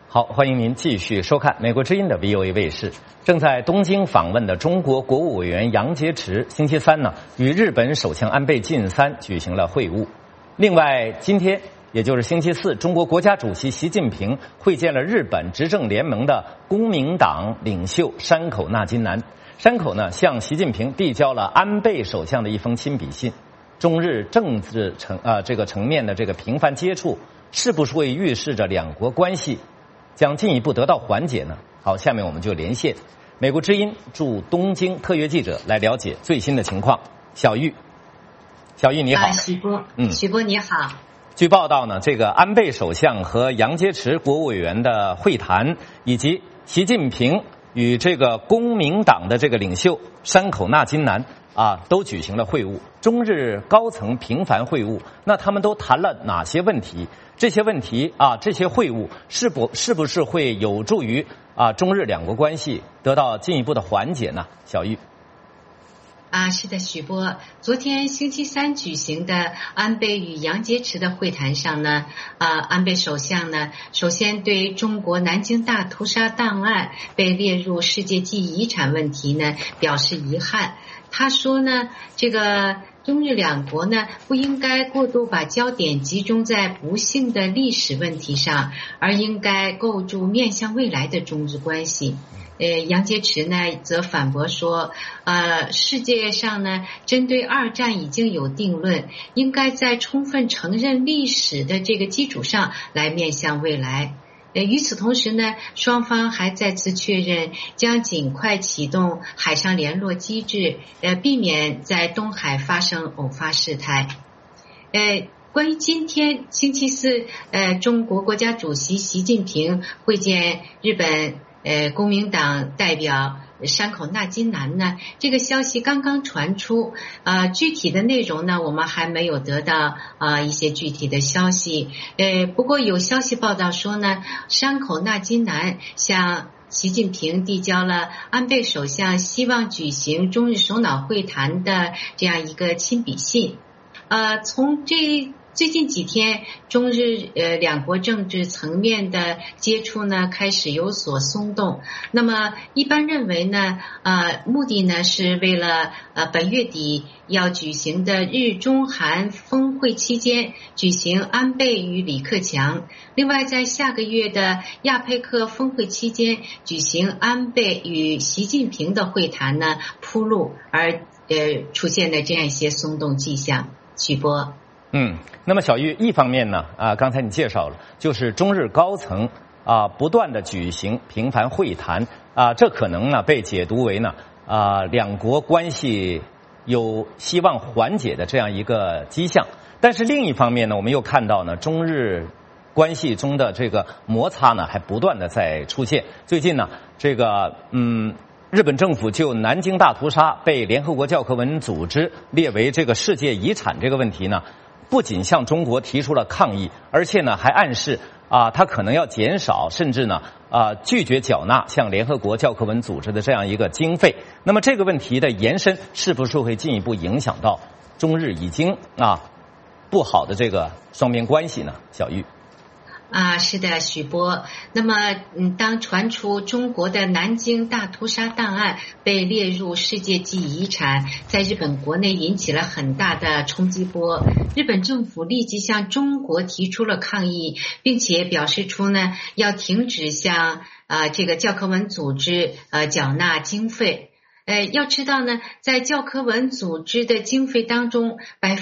好，欢迎您继续收看美国之音的 VOA 卫视。正在东京访问的中国国务委员杨洁篪，星期三呢与日本首相安倍晋三举行了会晤。另外，今天也就是星期四，中国国家主席习近平会见了日本执政联盟的公明党领袖山口纳金男。山口呢向习近平递交了安倍首相的一封亲笔信。中日政治层面的这个频繁接触，是不是会预示着两国关系将进一步得到缓解呢？好，下面我们就连线美国之音驻东京特约记者来了解最新的情况。小玉你好。 许波你好。 据报道呢，这个安倍首相和杨洁篪国务委员的会谈，以及习近平与这个公明党的这个领袖山口纳金男都举行了会晤，中日高层频繁会晤。那他们都谈了哪些问题？这些问题这些会晤是不是会有助于中日两国关系得到进一步的缓解呢？小玉。 是的，许波。昨天星期三举行的安倍与杨洁篪的会谈上呢，安倍首相呢，首先对中国南京大屠杀档案被列入世界记忆遗产问题呢表示遗憾。他说呢，这个中日两国呢不应该过度把焦点集中在不幸的历史问题上，而应该构筑面向未来的中日关系。杨洁篪呢则反驳说，世界上呢针对二战已经有定论，应该在充分承认历史的这个基础上来面向未来。与此同时呢，双方还再次确认将尽快启动海上联络机制，避免在东海发生偶发事态。关于今天星期四，中国国家主席习近平会见日本公明党代表山口纳金男呢，这个消息刚刚传出，具体的内容呢我们还没有得到一些具体的消息。不过有消息报道说呢，山口纳金男向习近平递交了安倍首相希望举行中日首脑会谈的这样一个亲笔信。从最近几天，中日两国政治层面的接触呢开始有所松动。那么一般认为呢，目的呢是为了本月底要举行的日中韩峰会期间举行安倍与李克强，另外在下个月的亚佩克峰会期间举行安倍与习近平的会谈呢铺路，而出现的这样一些松动迹象。许波。 那么小玉，一方面呢，刚才你介绍了，就是中日高层不断的举行频繁会谈，这可能呢被解读为呢两国关系有希望缓解的这样一个迹象。但是另一方面呢，我们又看到呢，中日关系中的这个摩擦呢还不断的在出现。最近呢，这个日本政府就南京大屠杀被联合国教科文组织列为这个世界遗产这个问题呢，不仅向中国提出了抗议，而且呢还暗示他可能要减少甚至呢拒绝缴纳向联合国教科文组织的这样一个经费。那么这个问题的延伸是不是会进一步影响到中日已经不好的这个双边关系呢？小玉。 是的，许波。那么当传出中国的南京大屠杀档案被列入世界记忆遗产，在日本国内引起了很大的冲击波。日本政府立即向中国提出了抗议，并且表示出呢要停止向这个教科文组织缴纳经费。要知道呢，在教科文组织的经费当中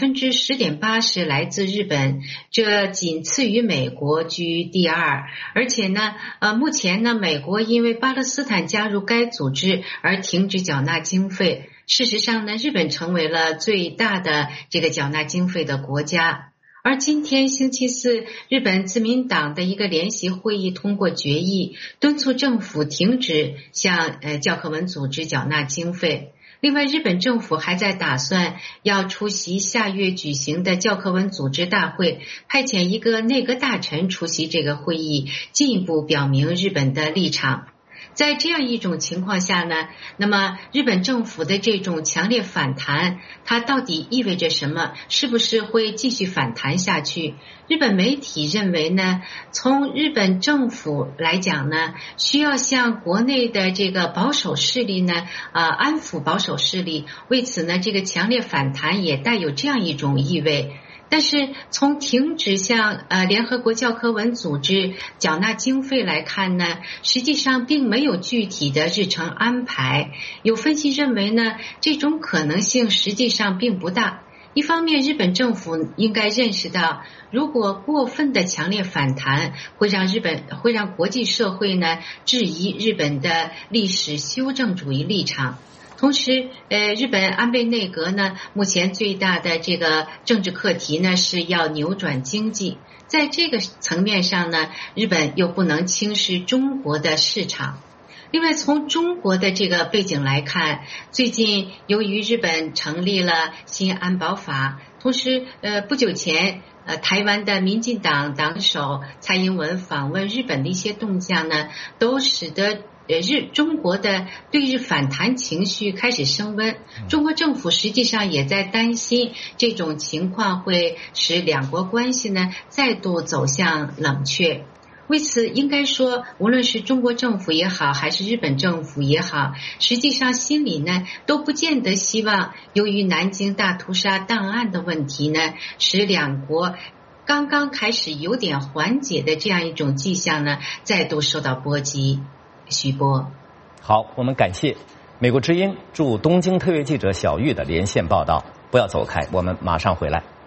，10.8%是来自日本，这仅次于美国，居第二。而且呢，目前呢，美国因为巴勒斯坦加入该组织而停止缴纳经费。事实上呢，日本成为了最大的这个缴纳经费的国家。而今天星期四，日本自民党的一个联席会议通过决议，敦促政府停止向教科文组织缴纳经费。另外，日本政府还在打算要出席下月举行的教科文组织大会，派遣一个内阁大臣出席这个会议，进一步表明日本的立场。 在这样一种情况下呢，那么日本政府的这种强烈反弹，它到底意味着什么？是不是会继续反弹下去？日本媒体认为呢，从日本政府来讲呢，需要向国内的这个保守势力呢，安抚保守势力。为此呢，这个强烈反弹也带有这样一种意味。但是从停止向联合国教科文组织缴纳经费来看呢，实际上并没有具体的日程安排。有分析认为呢，这种可能性实际上并不大。一方面，日本政府应该认识到，如果过分的强烈反弹会让国际社会呢质疑日本的历史修正主义立场。同时，日本安倍内阁呢，目前最大的这个政治课题呢是要扭转经济。在这个层面上呢，日本又不能轻视中国的市场。另外，从中国的这个背景来看，最近由于日本成立了新安保法，同时不久前台湾的民进党党首蔡英文访问日本的一些动向呢，都使得中国的对日反弹情绪开始升温。中国政府实际上也在担心这种情况会使两国关系呢再度走向冷却。为此，应该说，无论是中国政府也好，还是日本政府也好，实际上心里呢都不见得希望由于南京大屠杀档案的问题呢，使两国刚刚开始有点缓解的这样一种迹象呢再度受到波及。徐波， 好，我们感谢美国之音驻东京特约记者小玉的连线报道。不要走开，我们马上回来。